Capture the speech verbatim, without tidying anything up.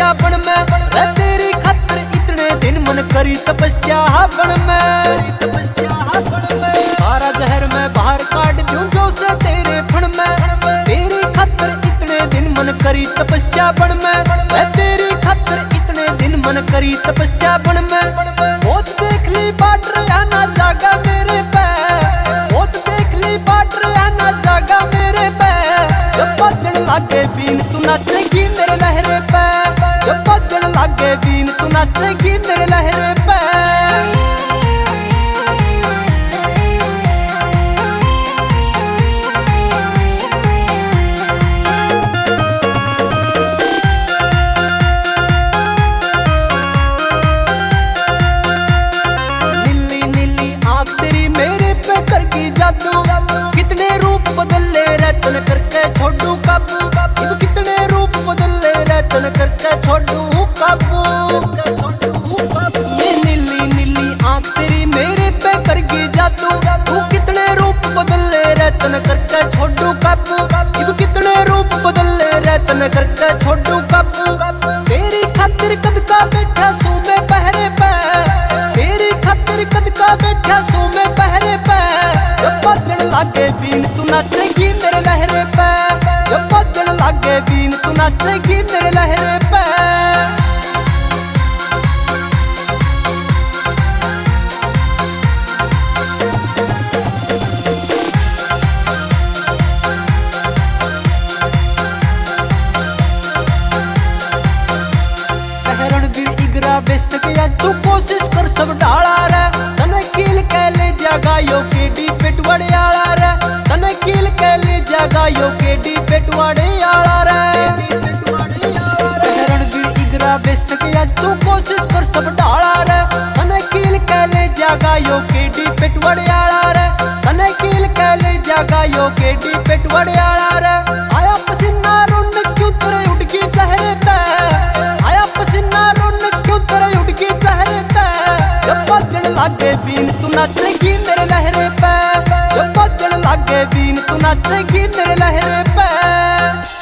तपस्या बन में, तेरी खातिर इतने दिन मन करी तपस्या बन में। सारा जहर में बाहर काट दूं जो से तेरे फण में, तेरी खातिर इतने दिन मन करी तपस्या बन में, तेरी खातिर इतने दिन मन करी तपस्या बन में। मौत देख ली बाट रहा ना जागा मेरे पे, मौत देख ली बाट रहा ना जागा मेरे पे। जब बाजन लागे बीन तू नाचेगी मेरे लहरे पे, जब बाजन लागे बीन तू नाचेगी मेरे लहरे पे। कितने रूप बदले रतन करके छोड़ू काबू, तू कितने रूप बदले रतन करके छोड़ू काबू। ये नीली नीली आँख तेरी मेरे पे करगी जादू, तू कितने रूप बदले रतन करके छोड़ू काबू, तू कितने रूप बदले रतन करके छोड़ू काबू। तेरी खातिर कद का बैठा सू में पहरे पे, तेरी खातिर कद का बैठा सू में पहरे पे। जब बाजन लागे बीन तू नाचेगी मेरे लहरे पे, जब बाजन लागे बीन तू नाचेगी मेरे लहरे पे। रणवीर इगरा बेसक या तू कोशिश कर सब डाला रे, तने कील के ले जागा यो केडी पेटवाड़े आला रे, तने कील के ले जागा यो केडी पेटवाड़े आला रे। रणवीर इगरा बेसक या तू कोशिश कर सब डाला रे, तने कील के ले जागा यो केडी पेटवाड़े आला रे, तने कील के ले जागा यो केडी पेटवाड़े आला रे। आया पसीना रोन क्यों तेरे उड़गी चेहरे ते, आया पसीना रोन क्यों तेरे उड़गी चेहरे ते। जब बाजन लागे बीन तू नाचेगी मेरे लहरे पे, जब बाजन लागे बीन तू नाचेगी मेरे लहरे पे।